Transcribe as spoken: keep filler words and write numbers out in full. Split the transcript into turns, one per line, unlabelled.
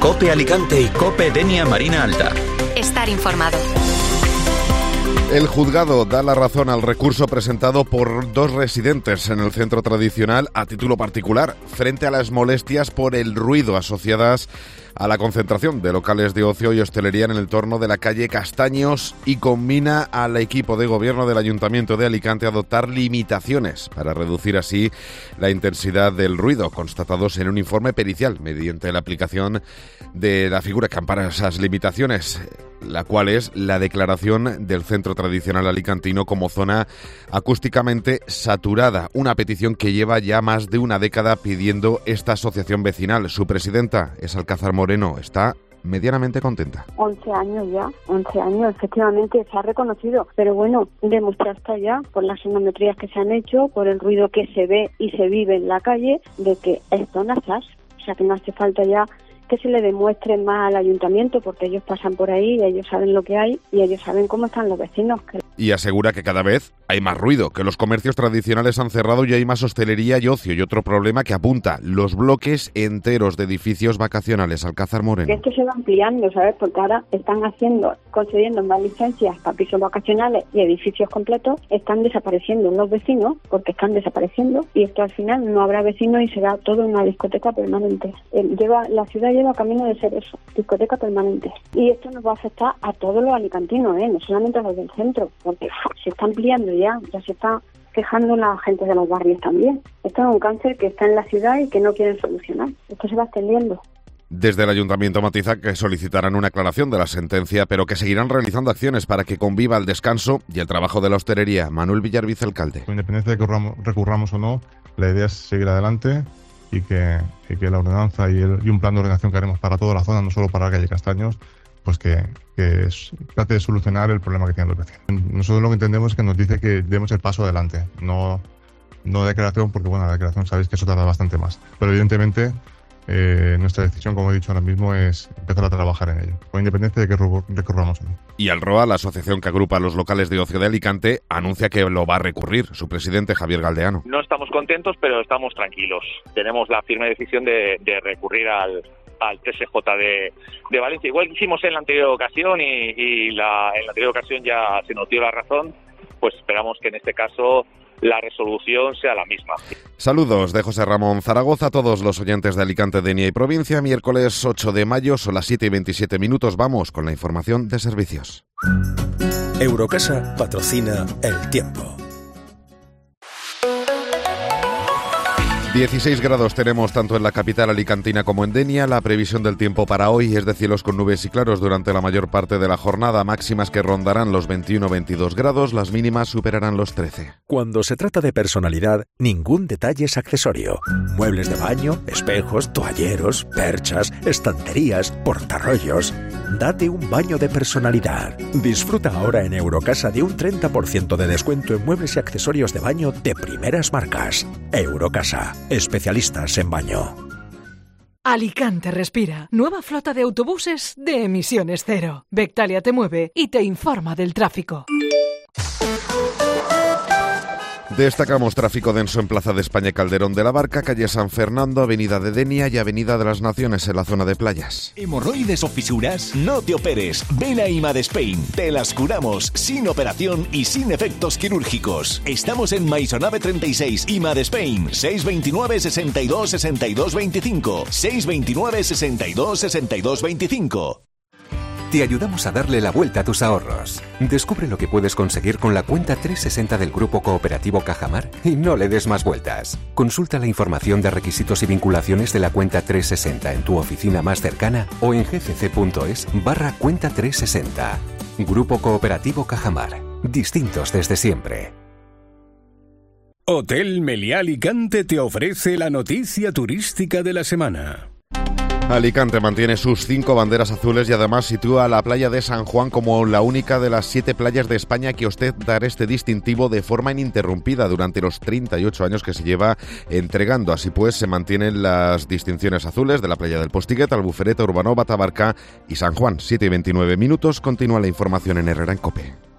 COPE Alicante y COPE Denia Marina Alta.
Estar informado.
El juzgado da la razón al recurso presentado por dos residentes en el centro tradicional a título particular, frente a las molestias por el ruido asociadas a la concentración de locales de ocio y hostelería en el entorno de la calle Castaños, y conmina al equipo de gobierno del Ayuntamiento de Alicante a adoptar limitaciones para reducir así la intensidad del ruido, constatados en un informe pericial mediante la aplicación de la figura que ampara esas limitaciones, la cual es la declaración del centro tradicional alicantino como zona acústicamente saturada, una petición que lleva ya más de una década pidiendo esta asociación vecinal. Su presidenta es Alcázar Moreno, está medianamente contenta.
once años ya, once años, efectivamente se ha reconocido, pero bueno, demuestra hasta ya, por las sonometrías que se han hecho, por el ruido que se ve y se vive en la calle, de que es zona S A S, o sea que no hace falta ya que se le demuestre más al ayuntamiento, porque ellos pasan por ahí, ellos saben lo que hay y ellos saben cómo están los vecinos.
Y asegura que cada vez hay más ruido, que los comercios tradicionales han cerrado y hay más hostelería y ocio. Y otro problema que apunta, los bloques enteros de edificios vacacionales. Alcázar Moreno.
Esto se va ampliando, ¿sabes? Porque ahora están haciendo, concediendo más licencias para pisos vacacionales y edificios completos, están desapareciendo los vecinos, porque están desapareciendo, y esto al final no habrá vecinos y será todo una discoteca permanente. Eh, lleva la ciudad lleva camino de ser eso, discoteca permanente. Y esto nos va a afectar a todos los alicantinos, ¿eh? No solamente a los del centro, porque se está ampliando ya, ya se está quejando la gente de los barrios también. Esto es un cáncer que está en la ciudad y que no quieren solucionar. Esto se va extendiendo.
Desde el Ayuntamiento matiza que solicitarán una aclaración de la sentencia, pero que seguirán realizando acciones para que conviva el descanso y el trabajo de la hostelería. Manuel Villar, vicealcalde.
Con independencia de que recurramos, recurramos o no, la idea es seguir adelante y que, y que la ordenanza y, el, y un plan de ordenación que haremos para toda la zona, no solo para la calle Castaños, pues que, que es, trate de solucionar el problema que tienen los vecinos. Nosotros lo que entendemos es que nos dice que demos el paso adelante, no, no declaración, porque bueno, la declaración sabéis que eso tarda bastante más. Pero evidentemente eh, nuestra decisión, como he dicho ahora mismo, es empezar a trabajar en ello, con independencia de que recurramos o no.
Y al R O A, la asociación que agrupa los locales de ocio de Alicante, anuncia que lo va a recurrir. Su presidente, Javier Galdeano.
No estamos contentos, pero estamos tranquilos. Tenemos la firme decisión de, de recurrir al al T S J de, de Valencia, igual que hicimos en la anterior ocasión y, y la, en la anterior ocasión ya se nos dio la razón, pues esperamos que en este caso la resolución sea la misma.
Saludos de José Ramón Zaragoza a todos los oyentes de Alicante, Denia y provincia. Miércoles ocho de mayo, son las siete y veintisiete minutos. Vamos con la información de servicios.
Eurocasa patrocina El Tiempo.
dieciséis grados tenemos tanto en la capital alicantina como en Denia. La previsión del tiempo para hoy es de cielos con nubes y claros durante la mayor parte de la jornada, máximas que rondarán los veintiuno a veintidós grados, las mínimas superarán los trece.
Cuando se trata de personalidad, ningún detalle es accesorio. Muebles de baño, espejos, toalleros, perchas, estanterías, portarrollos. Date un baño de personalidad. Disfruta ahora en Eurocasa de un treinta por ciento de descuento en muebles y accesorios de baño de primeras marcas. Eurocasa. Especialistas en baño.
Alicante respira. Nueva flota de autobuses de emisiones cero. Vectalia te mueve y te informa del tráfico.
Destacamos tráfico denso en Plaza de España y Calderón de la Barca, calle San Fernando, Avenida de Denia y Avenida de las Naciones en la zona de playas.
¿Hemorroides o fisuras? No te operes. Ven a IMAD Spain. Te las curamos sin operación y sin efectos quirúrgicos. Estamos en Maisonave treinta y seis, IMAD Spain. seis veintinueve, sesenta y dos, sesenta y dos veinticinco. seis veintinueve, sesenta y dos, sesenta y dos veinticinco.
Te ayudamos a darle la vuelta a tus ahorros. Descubre lo que puedes conseguir con la cuenta trescientos sesenta del Grupo Cooperativo Cajamar y no le des más vueltas. Consulta la información de requisitos y vinculaciones de la cuenta trescientos sesenta en tu oficina más cercana o en gcc.es barra cuenta trescientos sesenta. Grupo Cooperativo Cajamar. Distintos desde siempre.
Hotel Meliá Alicante te ofrece la noticia turística de la semana.
Alicante mantiene sus cinco banderas azules y además sitúa a la playa de San Juan como la única de las siete playas de España que ostenta este distintivo de forma ininterrumpida durante los treinta y ocho años que se lleva entregando. Así pues, se mantienen las distinciones azules de la playa del Postiguet, Albufereta, Urbanova, Tabarca y San Juan. siete y veintinueve minutos, continúa la información en Herrera en COPE.